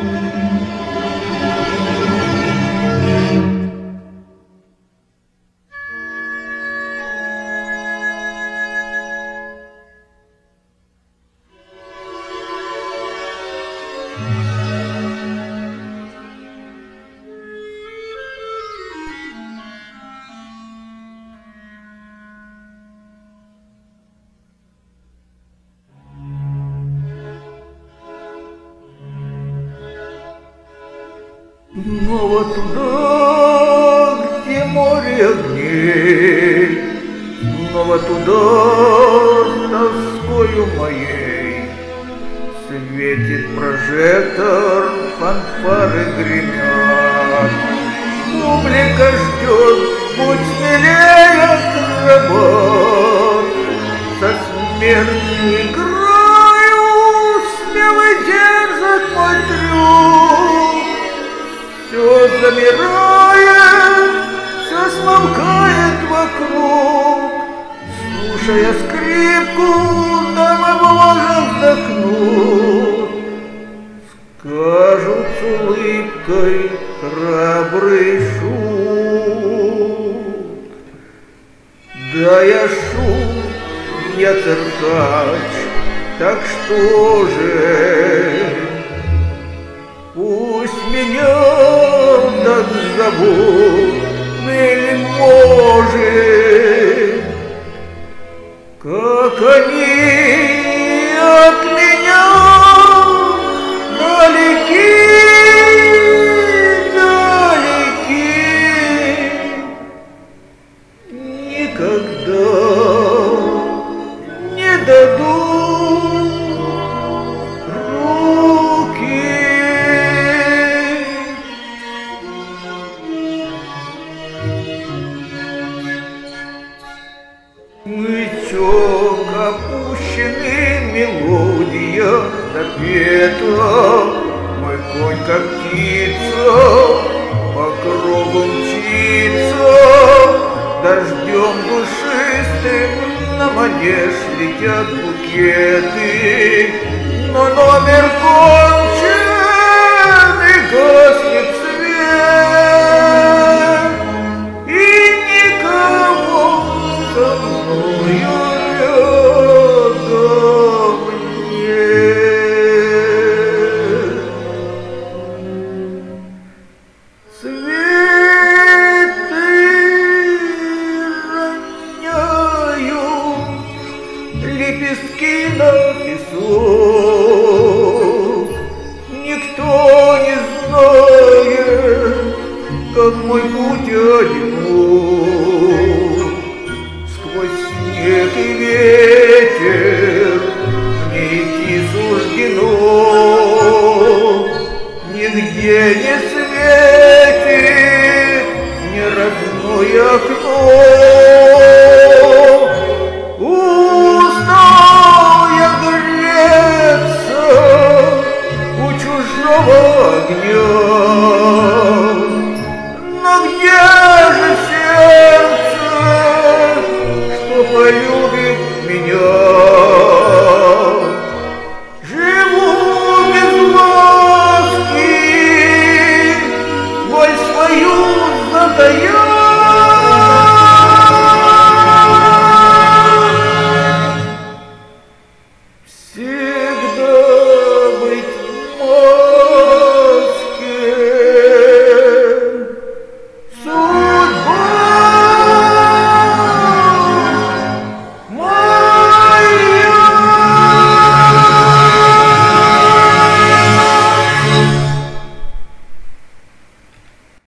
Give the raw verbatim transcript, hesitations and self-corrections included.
Снова туда, где море огней, снова туда, с тоскою моей. Светит прожектор, фанфары гремят, публика ждет, будь смелее, акробат. Со смертью играю, смелый дерзок мой трюк. Все замирает, все смолкает вокруг. Слушая скрипку, дамы влажно вздохнут. Скажут с улыбкой храбрый шут. Да я шут, я циркач, так что же? Пусть меня так зовут, вельможи, как они от меня далеки, далеки. Никогда не дадут руки. Мычок опущенный, мелодия допета. Мой конь как птица по кругу мчится. Дождем душистым на манеж летят букеты. Но номер кончен и гаснет свет. И никого со мною рядом нет. Цветы роняют, лепестки на песок. Никто не знает, как мой путь одинок. Сквозь снег и ветер мне идти суждено. Нигде не светит ни родное окно. Устал я греться у чужого огня. Но где же сердце, что полюбит меня? Живу без ласки, боль свою затая. Всегда быть может.